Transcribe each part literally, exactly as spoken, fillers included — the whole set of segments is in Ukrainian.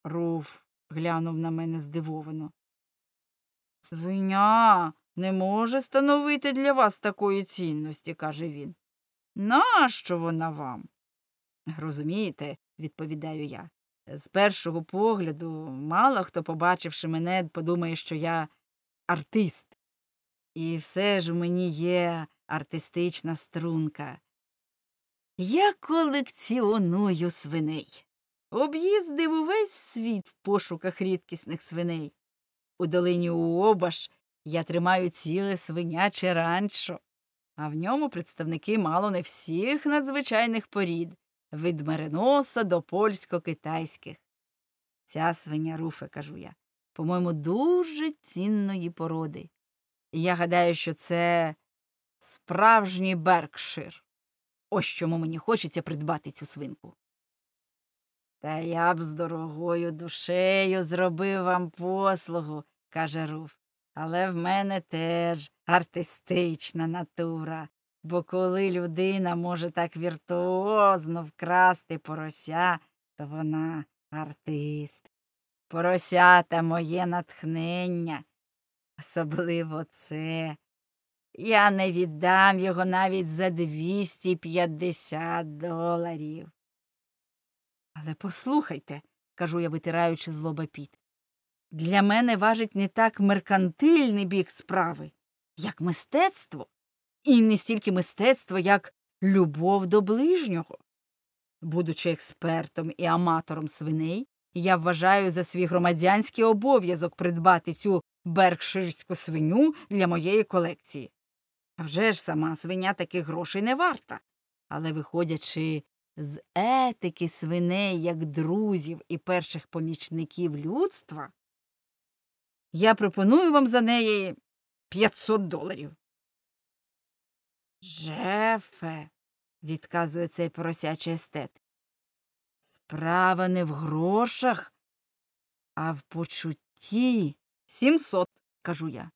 Руф глянув на мене здивовано. Свиня не може становити для вас такої цінності, каже він. Нащо вона вам? Розумієте, відповідаю я. З першого погляду мало хто, побачивши мене, подумає, що я артист. І все ж у мені є артистична струнка. Я колекціоную свиней. Об'їздив увесь світ в пошуках рідкісних свиней. У долині Уобаш я тримаю ціле свиняче ранчо, а в ньому представники мало не всіх надзвичайних порід, від мериноса до польсько-китайських. Ця свиня, Руфе, кажу я, по-моєму, дуже цінної породи. І я гадаю, що це справжній Беркшир. Ось чому мені хочеться придбати цю свинку. Та я б з дорогою душею зробив вам послугу, каже Руф. Але в мене теж артистична натура, бо коли людина може так віртуозно вкрасти порося, то вона артист. Поросята моє натхнення, особливо це. Я не віддам його навіть за двісті п'ятдесят доларів. Але послухайте, кажу я, витираючи з лоба піт, для мене важить не так меркантильний бік справи, як мистецтво. І не стільки мистецтво, як любов до ближнього. Будучи експертом і аматором свиней, я вважаю за свій громадянський обов'язок придбати цю беркширську свиню для моєї колекції. А вже ж сама свиня таких грошей не варта. Але виходячи з етики свиней як друзів і перших помічників людства, я пропоную вам за неї п'ятсот доларів. Джефе, відказує цей поросячий естет, справа не в грошах, а в почутті. Сімсот, кажу я.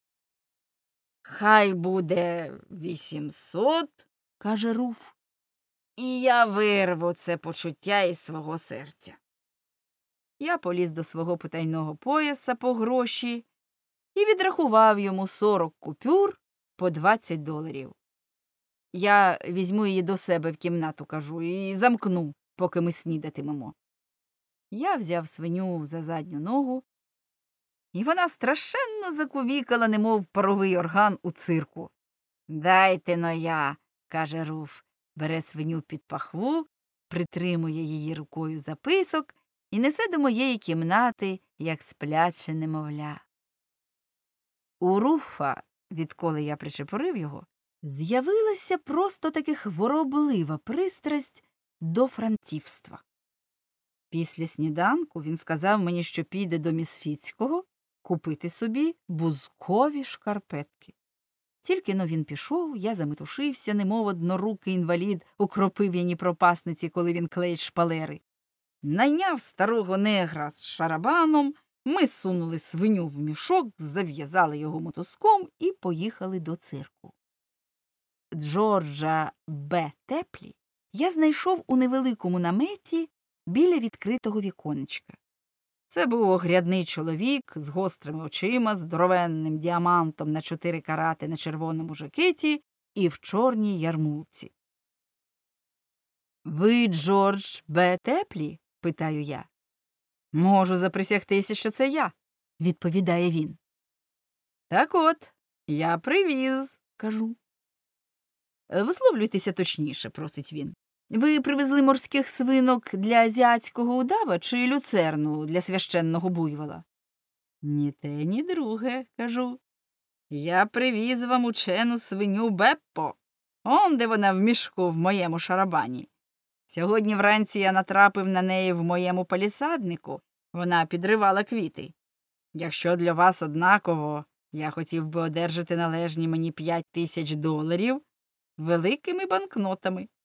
Хай буде вісімсот, каже Руф, і я вирву це почуття із свого серця. Я поліз до свого потайного пояса по гроші і відрахував йому сорок купюр по двадцять доларів. Я візьму її до себе в кімнату, кажу, і замкну, поки ми снідатимемо. Я взяв свиню за задню ногу, і вона страшенно закувікала, немов паровий орган у цирку. Дайте-но я, каже Руф, бере свиню під пахву, притримує її рукою за писок і несе до моєї кімнати, як спляче немовля. У Руфа, відколи я причепурив його, з'явилася просто таки хвороблива пристрасть до франтівства. Після сніданку він сказав мені, що піде до Місфіцького купити собі бузкові шкарпетки. Тільки-но він пішов, я заметушився, немов однорукий інвалід у кропив'яній пропасниці, коли він клеїть шпалери. Найняв старого негра з шарабаном, ми сунули свиню в мішок, зав'язали його мотузком і поїхали до цирку. Джорджа Б. Теплі я знайшов у невеликому наметі біля відкритого віконечка. Це був огрядний чоловік з гострими очима, здоровенним діамантом на чотири карати на червоному жакеті і в чорній ярмулці. «Ви Джордж Б. Теплі?» – питаю я. «Можу заприсягтися, що це я», – відповідає він. «Так от, я привіз», – кажу. «Висловлюйтеся точніше», – просить він. «Ви привезли морських свинок для азіатського удава чи люцерну для священного буйвола?» «Ні те, ні друге», – кажу. «Я привіз вам учену свиню Беппо. Он де вона в мішку в моєму шарабані. Сьогодні вранці я натрапив на неї в моєму палісаднику. Вона підривала квіти. Якщо для вас однаково, я хотів би одержати належні мені п'ять тисяч доларів великими банкнотами».